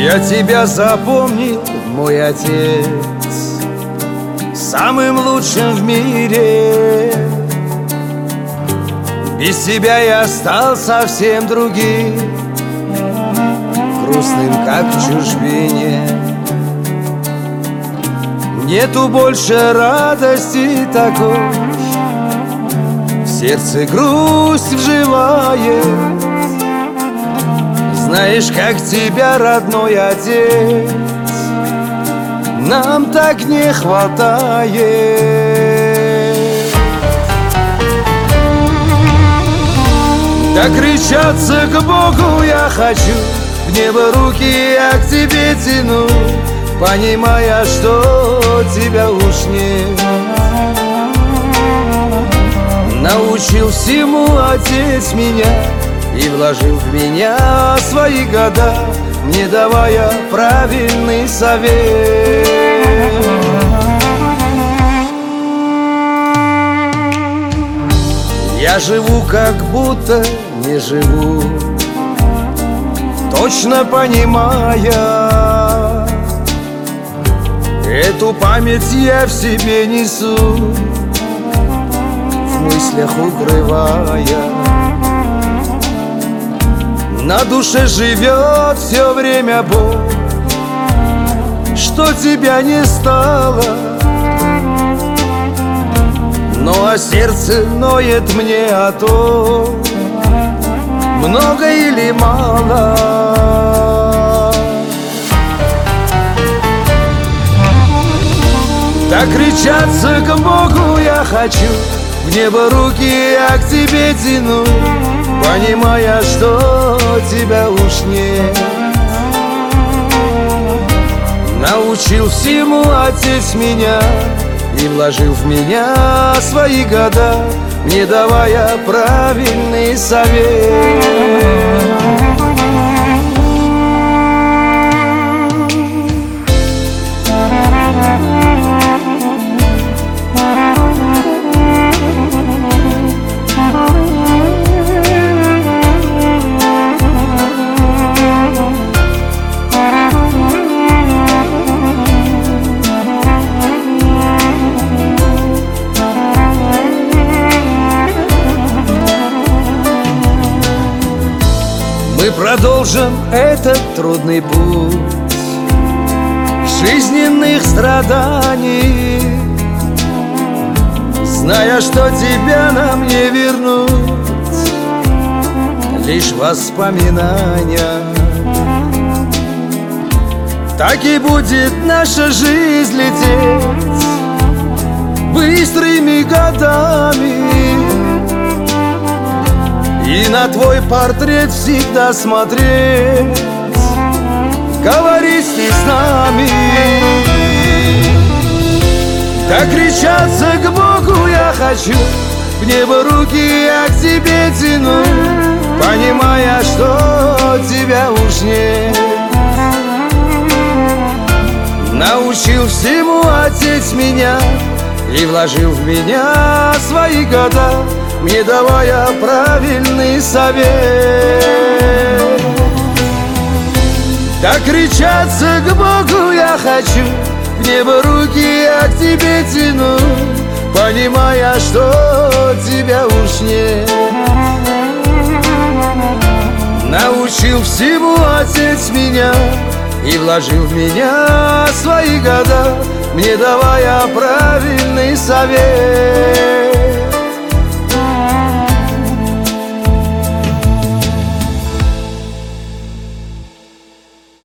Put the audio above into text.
Я тебя запомнил, мой отец, самым лучшим в мире. Без тебя я стал совсем другим, грустным, как в чужбине. Нету больше радости такой, в сердце грусть вживает. Знаешь, как тебя, родной отец, нам так не хватает. Докричаться к Богу я хочу, в небо руки я к тебе тяну, понимая, что тебя уж нет. Научил всему отец меня и вложил в меня свои года, не давая правильный совет. Я живу, как будто не живу, точно понимая, эту память я в себе несу, в мыслях укрывая. На душе живет все время боль, что тебя не стало, ну а сердце ноет мне о том, много или мало. Докричаться к Богу я хочу, в небо руки я к тебе тяну, понимая, что тебя уж нет. Научил всему отец меня и вложил в меня свои года, не давая правильный совет. Мы продолжим этот трудный путь жизненных страданий, зная, что тебя нам не вернуть, лишь воспоминания. Так и будет наша жизнь лететь быстрыми годами, и на твой портрет всегда смотреть, говорить с нами. Докричаться к Богу я хочу, в небо руки я к тебе тяну, понимая, что тебя уж нет. Научил всему отец меня и вложил в меня свои года, не давая правильный совет. Докричаться к Богу я хочу, в небо руки я к тебе тяну, понимая, что тебя уж нет. Научил всему отец меня и вложил в меня свои года, не давая правильный совет.